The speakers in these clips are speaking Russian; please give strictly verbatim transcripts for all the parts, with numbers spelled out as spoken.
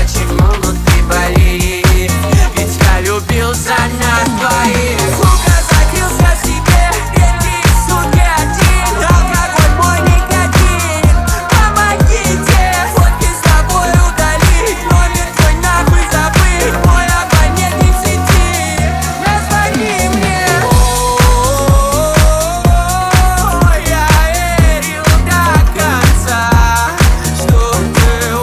почему внутри болит? Ведь я любил за нас двоих. Сука, закрылся в себе, эти сутки один. Алкоголь мой никотин, помогите. Фотки с тобой удалить, номер твой нахуй забыть. Мой абонент не в сети, позвони мне. О, я верил до конца, что ты,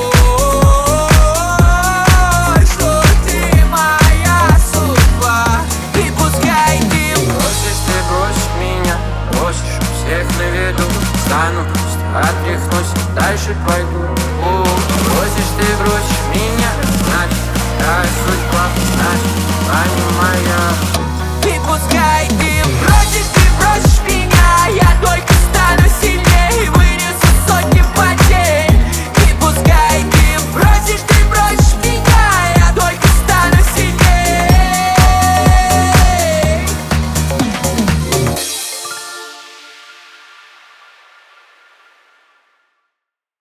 ой, что ты моя судьба. И пускай ты бросишь, ты бросишь меня, бросишь у всех на виду. Стану просто отряхнусь, дальше пойду. О, бросишь, ты бросишь меня, значит, такая судьба, значит, а не моя. И пускай ты